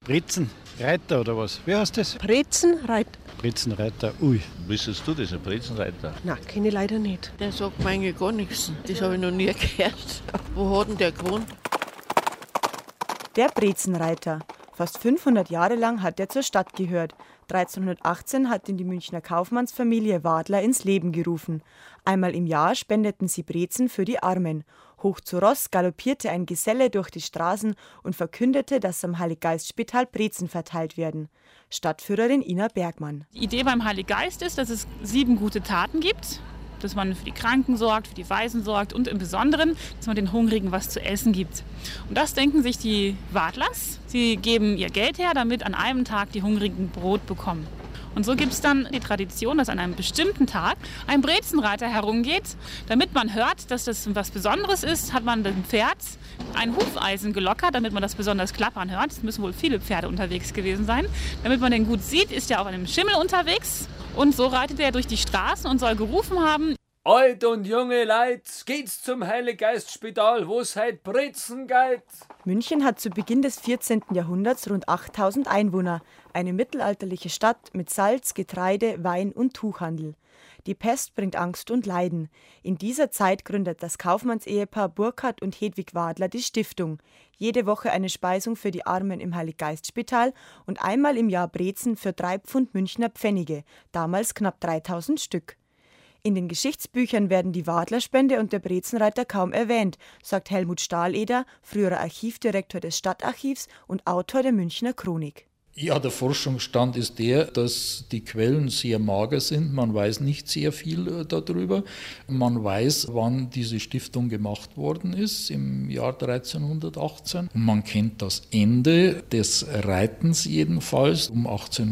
Brezenreiter oder was? Wie heißt das? Brezenreiter. Brezenreiter, ui. Wissest du das, ein Brezenreiter? Nein, kenne ich leider nicht. Der sagt mir eigentlich gar nichts. Das habe ich noch nie gehört. Wo hat denn der gewohnt? Der Brezenreiter. Fast 500 Jahre lang hat er zur Stadt gehört. 1318 hat ihn die Münchner Kaufmannsfamilie Wadler ins Leben gerufen. Einmal im Jahr spendeten sie Brezen für die Armen. Hoch zu Ross galoppierte ein Geselle durch die Straßen und verkündete, dass am Heiliggeistspital Brezen verteilt werden. Stadtführerin Ina Bergmann. Die Idee beim Heiliggeist ist, dass es 7 gute Taten gibt. Dass man für die Kranken sorgt, für die Waisen sorgt und im Besonderen, dass man den Hungrigen was zu essen gibt. Und das denken sich die Wadlers. Sie geben ihr Geld her, damit an einem Tag die Hungrigen Brot bekommen. Und so gibt es dann die Tradition, dass an einem bestimmten Tag ein Brezenreiter herumgeht. Damit man hört, dass das was Besonderes ist, hat man dem Pferd ein Hufeisen gelockert, damit man das besonders klappern hört. Es müssen wohl viele Pferde unterwegs gewesen sein. Damit man den gut sieht, ist er auf einem Schimmel unterwegs. Und so reitet er durch die Straßen und soll gerufen haben: Alt und junge Leid, geht's zum Heiliggeistspital, wo's heut Brezen geht. München hat zu Beginn des 14. Jahrhunderts rund 8000 Einwohner. Eine mittelalterliche Stadt mit Salz, Getreide, Wein und Tuchhandel. Die Pest bringt Angst und Leiden. In dieser Zeit gründet das Kaufmannsehepaar Burkhard und Hedwig Wadler die Stiftung. Jede Woche eine Speisung für die Armen im Heiliggeistspital und einmal im Jahr Brezen für 3 Pfund Münchner Pfennige, damals knapp 3000 Stück. In den Geschichtsbüchern werden die Wadlerspende und der Brezenreiter kaum erwähnt, sagt Helmut Stahleder, früherer Archivdirektor des Stadtarchivs und Autor der Münchner Chronik. Ja, der Forschungsstand ist der, dass die Quellen sehr mager sind. Man weiß nicht sehr viel darüber. Man weiß, wann diese Stiftung gemacht worden ist, im Jahr 1318. Und man kennt das Ende des Reitens jedenfalls, um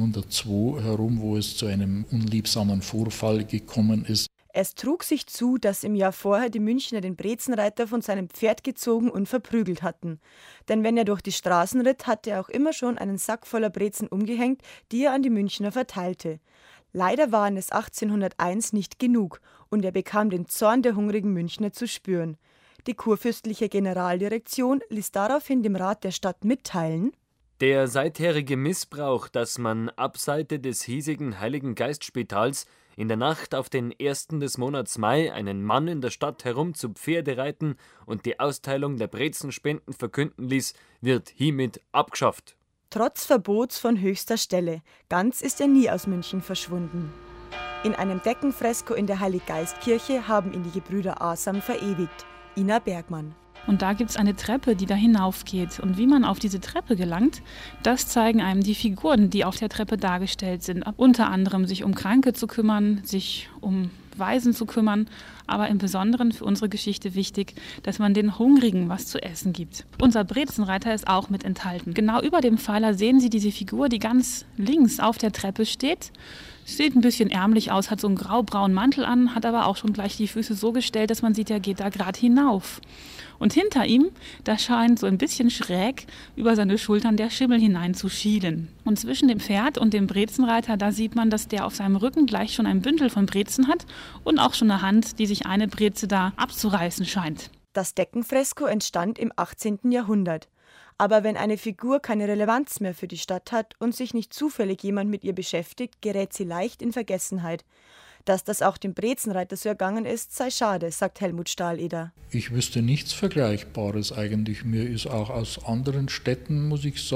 1802 herum, wo es zu einem unliebsamen Vorfall gekommen ist. Es trug sich zu, dass im Jahr vorher die Münchner den Brezenreiter von seinem Pferd gezogen und verprügelt hatten. Denn wenn er durch die Straßen ritt, hatte er auch immer schon einen Sack voller Brezen umgehängt, die er an die Münchner verteilte. Leider waren es 1801 nicht genug und er bekam den Zorn der hungrigen Münchner zu spüren. Die kurfürstliche Generaldirektion ließ daraufhin dem Rat der Stadt mitteilen: Der seitherige Missbrauch, dass man abseite des hiesigen Heiligengeistspitals in der Nacht auf den 1. des Monats Mai einen Mann in der Stadt herum zu Pferde reiten und die Austeilung der Brezenspenden verkünden ließ, wird hiermit abgeschafft. Trotz Verbots von höchster Stelle, ganz ist er nie aus München verschwunden. In einem Deckenfresko in der Heiliggeistkirche haben ihn die Gebrüder Asam verewigt. Ina Bergmann. Und da gibt es eine Treppe, die da hinaufgeht. Und wie man auf diese Treppe gelangt, das zeigen einem die Figuren, die auf der Treppe dargestellt sind. Unter anderem sich um Kranke zu kümmern, sich um Waisen zu kümmern, aber im Besonderen für unsere Geschichte wichtig, dass man den Hungrigen was zu essen gibt. Unser Brezenreiter ist auch mit enthalten. Genau über dem Pfeiler sehen Sie diese Figur, die ganz links auf der Treppe steht. Sieht ein bisschen ärmlich aus, hat so einen graubraunen Mantel an, hat aber auch schon gleich die Füße so gestellt, dass man sieht, er geht da gerade hinauf. Und hinter ihm, da scheint so ein bisschen schräg über seine Schultern der Schimmel hinein zu schielen. Und zwischen dem Pferd und dem Brezenreiter, da sieht man, dass der auf seinem Rücken gleich schon ein Bündel von Brezen hat und auch schon eine Hand, die sich eine Breze da abzureißen scheint. Das Deckenfresko entstand im 18. Jahrhundert. Aber wenn eine Figur keine Relevanz mehr für die Stadt hat und sich nicht zufällig jemand mit ihr beschäftigt, gerät sie leicht in Vergessenheit. Dass das auch dem Brezenreiter so ergangen ist, sei schade, sagt Helmut Stahleder. Ich wüsste nichts Vergleichbares eigentlich. Mir ist auch aus anderen Städten, muss ich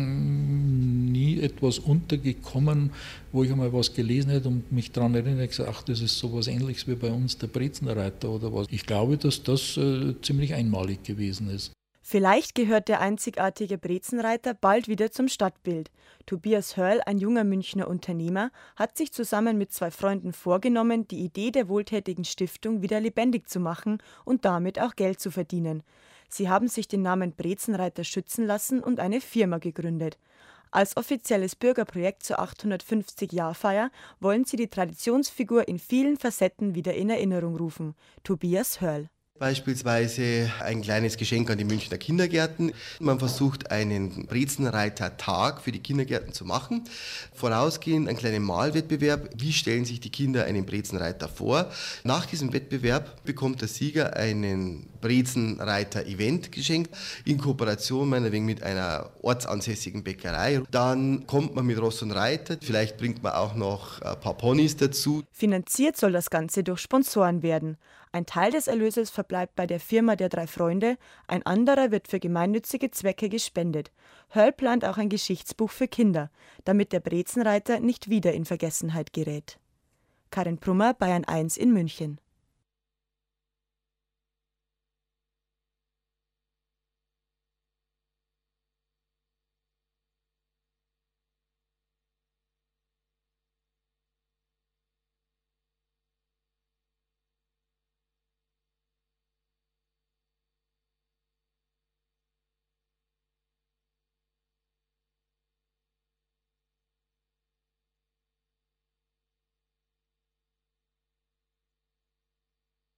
sagen, nie etwas untergekommen, wo ich einmal was gelesen hätte und mich daran erinnere, gesagt, ach, das ist sowas Ähnliches wie bei uns der Brezenreiter oder was. Ich glaube, dass das ziemlich einmalig gewesen ist. Vielleicht gehört der einzigartige Brezenreiter bald wieder zum Stadtbild. Tobias Hörl, ein junger Münchner Unternehmer, hat sich zusammen mit 2 Freunden vorgenommen, die Idee der wohltätigen Stiftung wieder lebendig zu machen und damit auch Geld zu verdienen. Sie haben sich den Namen Brezenreiter schützen lassen und eine Firma gegründet. Als offizielles Bürgerprojekt zur 850-Jahr-Feier wollen sie die Traditionsfigur in vielen Facetten wieder in Erinnerung rufen. Tobias Hörl. Beispielsweise ein kleines Geschenk an die Münchner Kindergärten. Man versucht, einen Brezenreiter-Tag für die Kindergärten zu machen. Vorausgehend einen kleinen Malwettbewerb. Wie stellen sich die Kinder einen Brezenreiter vor? Nach diesem Wettbewerb bekommt der Sieger einen Brezenreiter-Event geschenkt, in Kooperation meinetwegen mit einer ortsansässigen Bäckerei. Dann kommt man mit Ross und Reiter. Vielleicht bringt man auch noch ein paar Ponys dazu. Finanziert soll das Ganze durch Sponsoren werden. Ein Teil des Erlöses verbleibt bei der Firma der 3 Freunde, ein anderer wird für gemeinnützige Zwecke gespendet. Hörl plant auch ein Geschichtsbuch für Kinder, damit der Brezenreiter nicht wieder in Vergessenheit gerät. Karin Brummer, Bayern 1 in München.